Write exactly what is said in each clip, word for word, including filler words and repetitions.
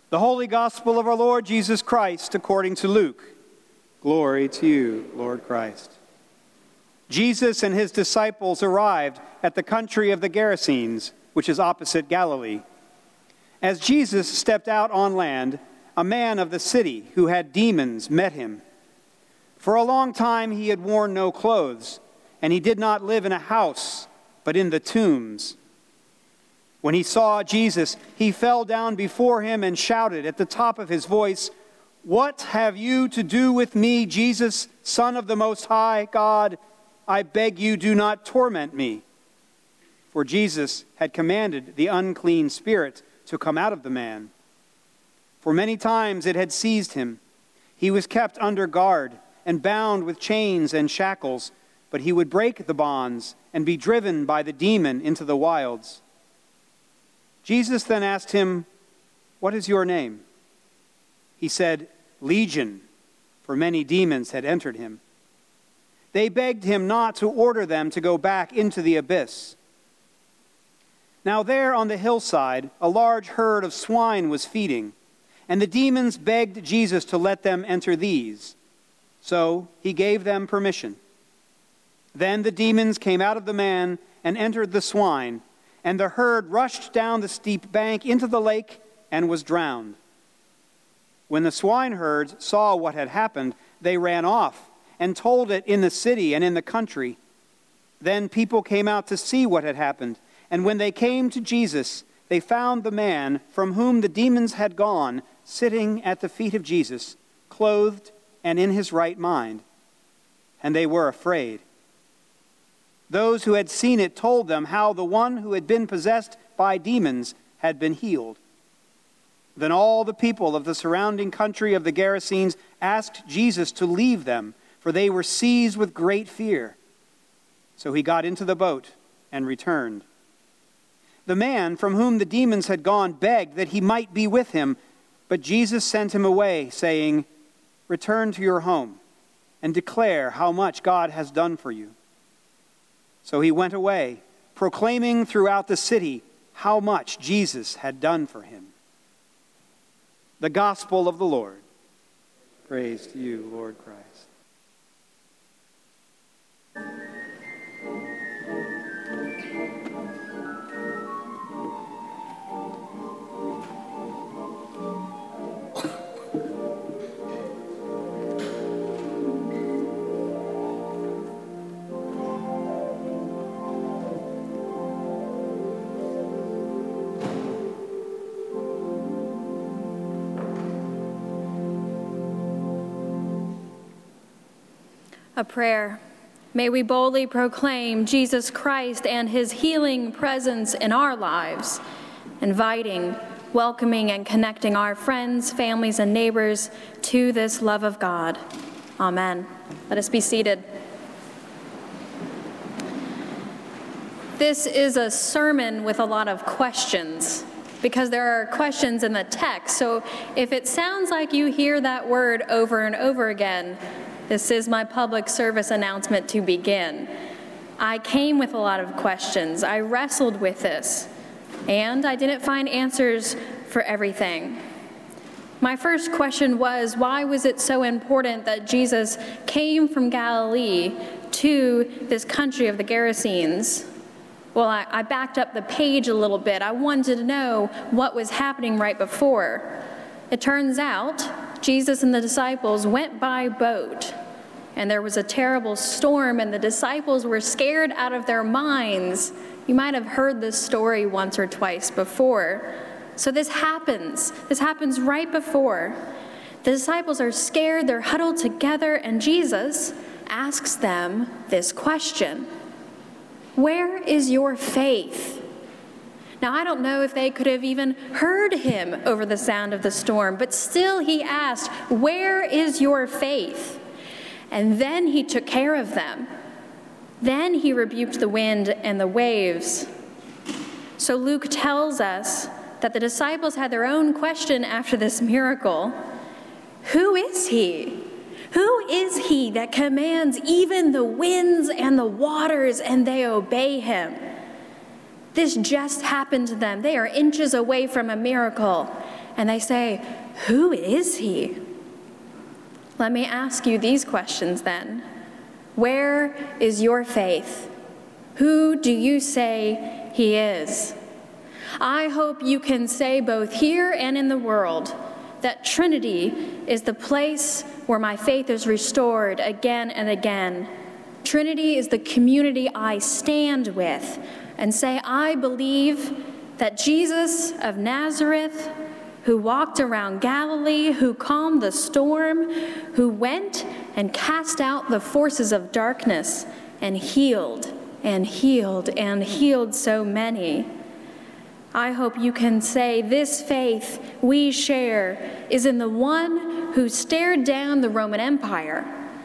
The Holy Gospel of our Lord Jesus Christ according to Luke. Glory to you, Lord Christ. Jesus and his disciples arrived at the country of the Gerasenes, which is opposite Galilee. As Jesus stepped out on land, a man of the city who had demons met him. For a long time he had worn no clothes, and he did not live in a house, but in the tombs. When he saw Jesus, he fell down before him and shouted at the top of his voice, "What have you to do with me, Jesus, Son of the Most High God? I beg you, do not torment me." For Jesus had commanded the unclean spirit to come out of the man. For many times it had seized him. He was kept under guard and bound with chains and shackles, but he would break the bonds and be driven by the demon into the wilds. Jesus then asked him, "What is your name?" He said, "Legion," for many demons had entered him. They begged him not to order them to go back into the abyss. Now there on the hillside, a large herd of swine was feeding, and the demons begged Jesus to let them enter these. So he gave them permission. Then the demons came out of the man and entered the swine, and the herd rushed down the steep bank into the lake and was drowned. When the swineherds saw what had happened, they ran off and told it in the city and in the country. Then people came out to see what had happened, and when they came to Jesus, they found the man from whom the demons had gone sitting at the feet of Jesus, clothed and in his right mind. And they were afraid. Those who had seen it told them how the one who had been possessed by demons had been healed. Then all the people of the surrounding country of the Gerasenes asked Jesus to leave them, for they were seized with great fear. So he got into the boat and returned. The man from whom the demons had gone begged that he might be with him, but Jesus sent him away, saying, "Return to your home and declare how much God has done for you." So he went away, proclaiming throughout the city how much Jesus had done for him. The Gospel of the Lord. Praise to you, Lord Christ. A prayer. May we boldly proclaim Jesus Christ and his healing presence in our lives, inviting, welcoming, and connecting our friends, families, and neighbors to this love of God. Amen. Let us be seated. This is a sermon with a lot of questions, because there are questions in the text. So if it sounds like you hear that word over and over again, this is my public service announcement to begin. I came with a lot of questions. I wrestled with this, and I didn't find answers for everything. My first question was, why was it so important that Jesus came from Galilee to this country of the Gerasenes? Well, I, I backed up the page a little bit. I wanted to know what was happening right before. It turns out Jesus and the disciples went by boat, and there was a terrible storm, and the disciples were scared out of their minds. You might have heard this story once or twice before. So this happens. This happens right before. The disciples are scared, they're huddled together, and Jesus asks them this question: "Where is your faith?" Now, I don't know if they could have even heard him over the sound of the storm, but still he asked, "Where is your faith?" And then he took care of them. Then he rebuked the wind and the waves. So Luke tells us that the disciples had their own question after this miracle. Who is he? Who is he that commands even the winds and the waters, and they obey him? This just happened to them. They are inches away from a miracle, and they say, "Who is he?" Let me ask you these questions then. Where is your faith? Who do you say he is? I hope you can say both here and in the world that Trinity is the place where my faith is restored again and again. Trinity is the community I stand with and say, I believe that Jesus of Nazareth, who walked around Galilee, who calmed the storm, who went and cast out the forces of darkness and healed and healed and healed so many. I hope you can say this faith we share is in the one who stared down the Roman Empire,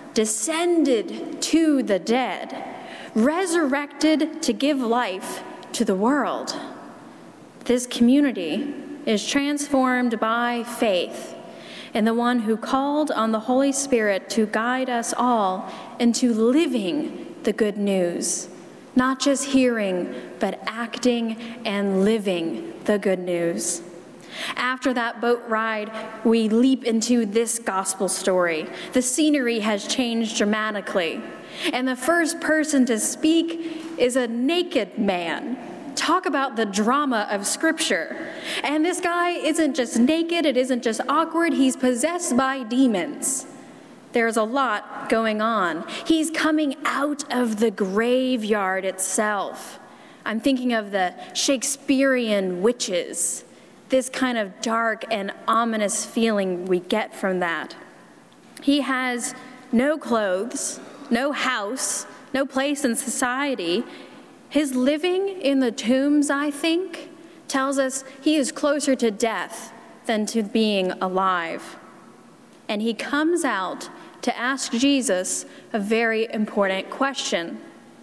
descended to the dead, resurrected to give life to the world. This community is transformed by faith in the one who called on the Holy Spirit to guide us all into living the good news, not just hearing, but acting and living the good news. After that boat ride, we leap into this gospel story. The scenery has changed dramatically, and the first person to speak is a naked man. Talk about the drama of Scripture. And this guy isn't just naked, it isn't just awkward, he's possessed by demons. There's a lot going on. He's coming out of the graveyard itself. I'm thinking of the Shakespearean witches, this kind of dark and ominous feeling we get from that. He has no clothes, no house, no place in society. His living in the tombs, I think, tells us he is closer to death than to being alive. And he comes out to ask Jesus a very important question.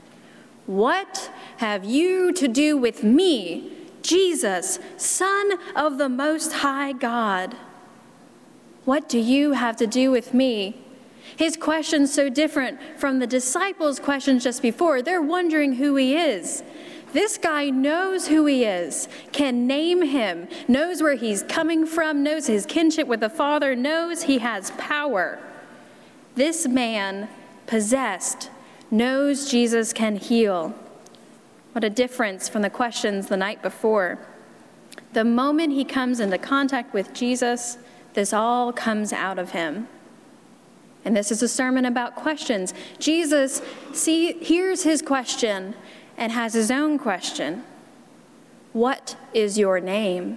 What have you to do with me, Jesus, Son of the Most High God? What do you have to do with me? His question's so different from the disciples' questions just before. They're wondering who he is. This guy knows who he is, can name him, knows where he's coming from, knows his kinship with the Father, knows he has power. This man, possessed, knows Jesus can heal. What a difference from the questions the night before. The moment he comes into contact with Jesus, this all comes out of him. And this is a sermon about questions. Jesus see, hears his question and has his own question. What is your name?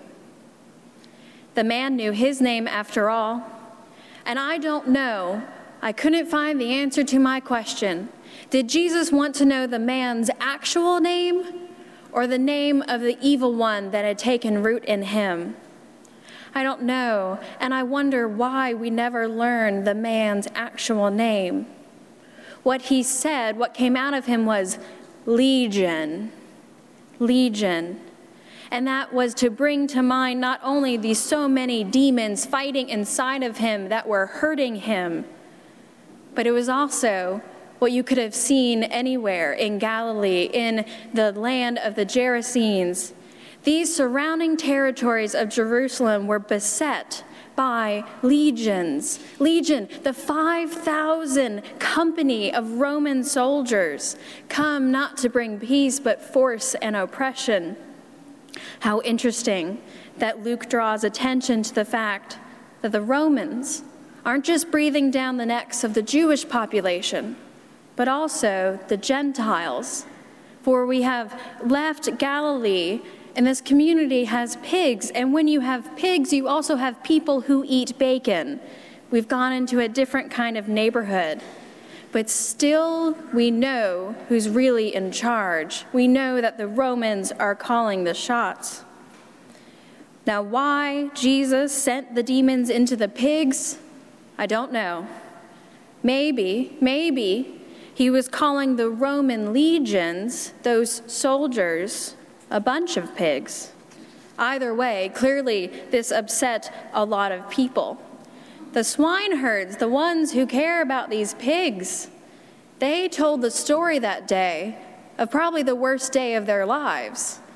The man knew his name after all. And I don't know, I couldn't find the answer to my question. Did Jesus want to know the man's actual name or the name of the evil one that had taken root in him? I don't know, and I wonder why we never learn the man's actual name. What he said, what came out of him was Legion, Legion. And that was to bring to mind not only these so many demons fighting inside of him that were hurting him, but it was also what you could have seen anywhere in Galilee, in the land of the Gerasenes. These surrounding territories of Jerusalem were beset by legions. Legion, the five thousand company of Roman soldiers, come not to bring peace but force and oppression. How interesting that Luke draws attention to the fact that the Romans aren't just breathing down the necks of the Jewish population, but also the Gentiles. For we have left Galilee, and this community has pigs, and when you have pigs, you also have people who eat bacon. We've gone into a different kind of neighborhood. But still, we know who's really in charge. We know that the Romans are calling the shots. Now, why Jesus sent the demons into the pigs, I don't know. Maybe, maybe he was calling the Roman legions, those soldiers, a bunch of pigs. Either way, clearly this upset a lot of people. The swineherds, the ones who care about these pigs, they told the story that day of probably the worst day of their lives.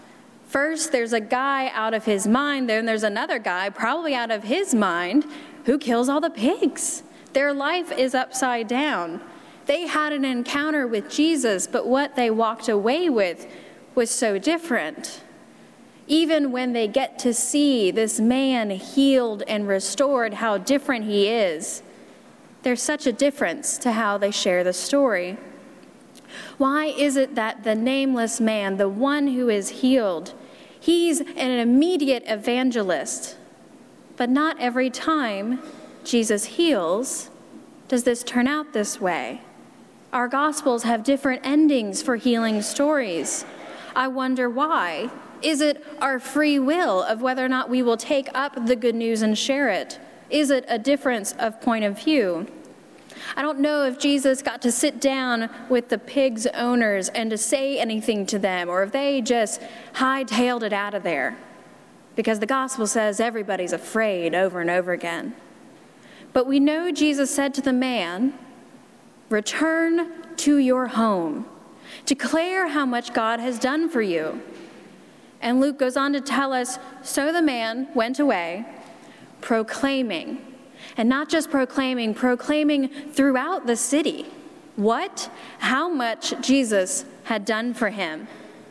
First, there's a guy out of his mind, then there's another guy, probably out of his mind, who kills all the pigs. Their life is upside down. They had an encounter with Jesus, but what they walked away with was so different. Even when they get to see this man healed and restored, how different he is, there's such a difference to how they share the story. Why is it that the nameless man, the one who is healed, he's an immediate evangelist, but not every time Jesus heals does this turn out this way? Our Gospels have different endings for healing stories. I wonder why. Is it our free will of whether or not we will take up the good news and share it? Is it a difference of point of view? I don't know if Jesus got to sit down with the pigs' owners and to say anything to them, or if they just hightailed it out of there, because the gospel says everybody's afraid over and over again. But we know Jesus said to the man, "Return to your home. Declare how much God has done for you." And Luke goes on to tell us, so the man went away, proclaiming, and not just proclaiming, proclaiming throughout the city what, how much Jesus had done for him.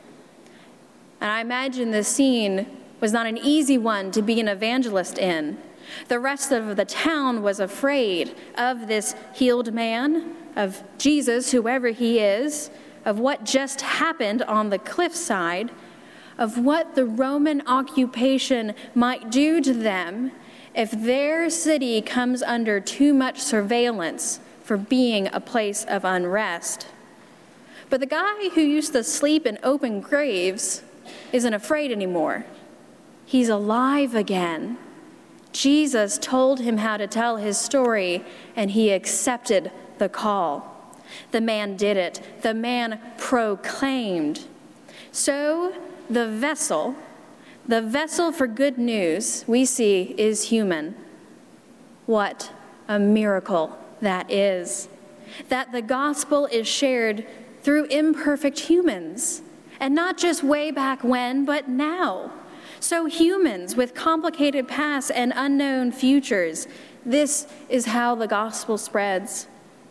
And I imagine this scene was not an easy one to be an evangelist in. The rest of the town was afraid of this healed man, of Jesus, whoever he is, of what just happened on the cliffside, of what the Roman occupation might do to them if their city comes under too much surveillance for being a place of unrest. But the guy who used to sleep in open graves isn't afraid anymore. He's alive again. Jesus told him how to tell his story, and he accepted the call. The man did it. The man proclaimed. So the vessel, the vessel for good news we see is human. What a miracle that is. That the gospel is shared through imperfect humans, and not just way back when, but now. So humans with complicated pasts and unknown futures, this is how the gospel spreads.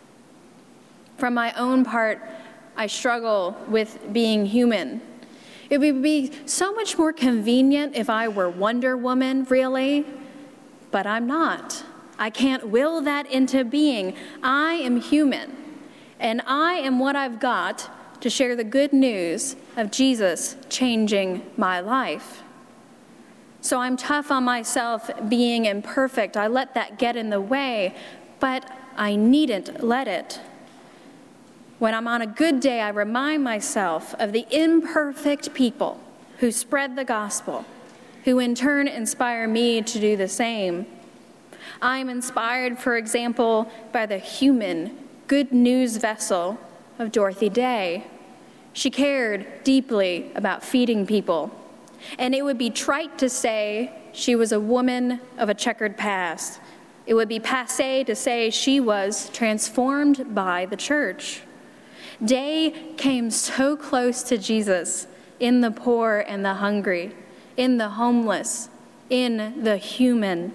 From my own part, I struggle with being human. It would be so much more convenient if I were Wonder Woman, really, but I'm not. I can't will that into being. I am human, and I am what I've got to share the good news of Jesus changing my life. So I'm tough on myself being imperfect. I let that get in the way, but I needn't let it. When I'm on a good day, I remind myself of the imperfect people who spread the gospel, who in turn inspire me to do the same. I am inspired, for example, by the human, good news vessel of Dorothy Day. She cared deeply about feeding people, and it would be trite to say she was a woman of a checkered past. It would be passé to say she was transformed by the church. Day came so close to Jesus in the poor and the hungry, in the homeless, in the human.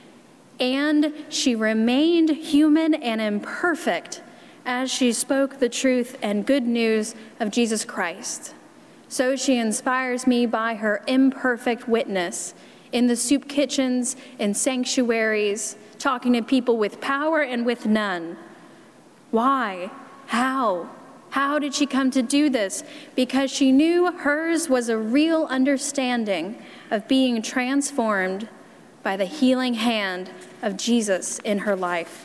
And she remained human and imperfect as she spoke the truth and good news of Jesus Christ. So she inspires me by her imperfect witness in the soup kitchens and sanctuaries, talking to people with power and with none. Why? How? How did she come to do this? Because she knew hers was a real understanding of being transformed by the healing hand of Jesus in her life.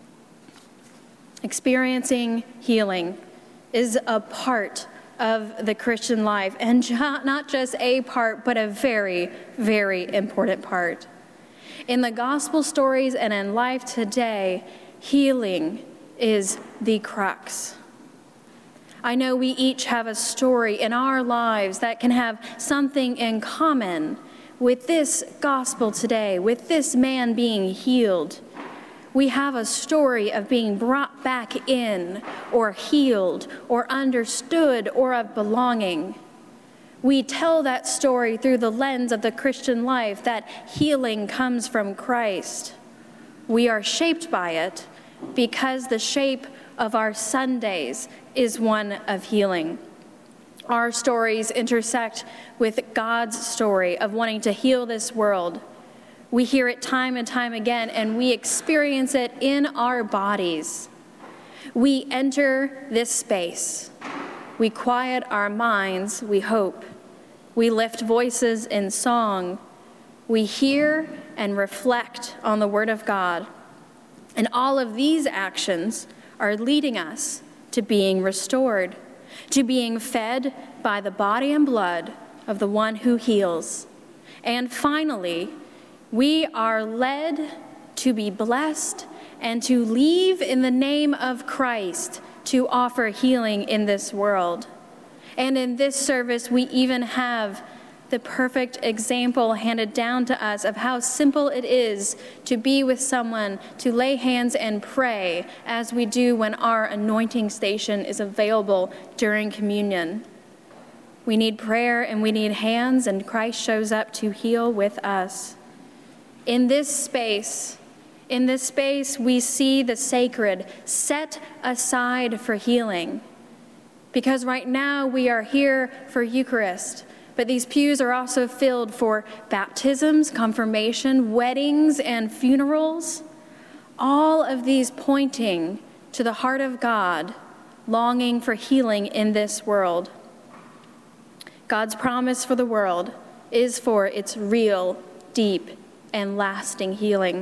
Experiencing healing is a part of the Christian life, and not just a part, but a very, very important part. In the gospel stories and in life today, healing is the crux. I know we each have a story in our lives that can have something in common with this gospel today, with this man being healed. We have a story of being brought back in, or healed, or understood, or of belonging. We tell that story through the lens of the Christian life, that healing comes from Christ. We are shaped by it because the shape of our Sundays is one of healing. Our stories intersect with God's story of wanting to heal this world. We hear it time and time again, and we experience it in our bodies. We enter this space. We quiet our minds, we hope. We lift voices in song. We hear and reflect on the Word of God. And all of these actions are leading us to being restored, to being fed by the body and blood of the one who heals. And finally, we are led to be blessed and to leave in the name of Christ to offer healing in this world. And in this service, we even have the perfect example handed down to us of how simple it is to be with someone, to lay hands and pray, as we do when our anointing station is available during communion. We need prayer and we need hands, and Christ shows up to heal with us. In this space, in this space, we see the sacred set aside for healing. Because right now we are here for Eucharist, but these pews are also filled for baptisms, confirmation, weddings, and funerals. All of these pointing to the heart of God, longing for healing in this world. God's promise for the world is for its real, deep, and lasting healing.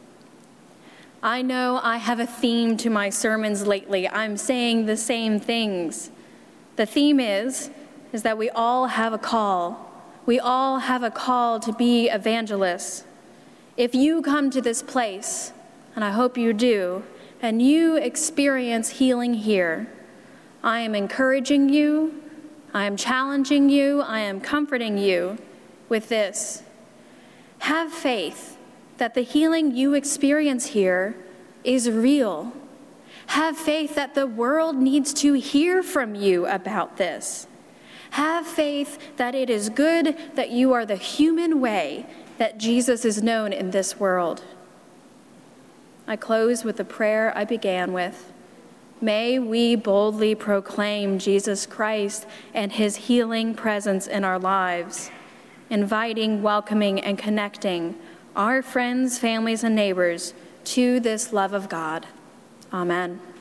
I know I have a theme to my sermons lately. I'm saying the same things. The theme is, is that we all have a call. We all have a call to be evangelists. If you come to this place, and I hope you do, and you experience healing here, I am encouraging you, I am challenging you, I am comforting you with this. Have faith that the healing you experience here is real. Have faith that the world needs to hear from you about this. Have faith that it is good that you are the human way that Jesus is known in this world. I close with the prayer I began with. May we boldly proclaim Jesus Christ and his healing presence in our lives, inviting, welcoming, and connecting our friends, families, and neighbors to this love of God. Amen.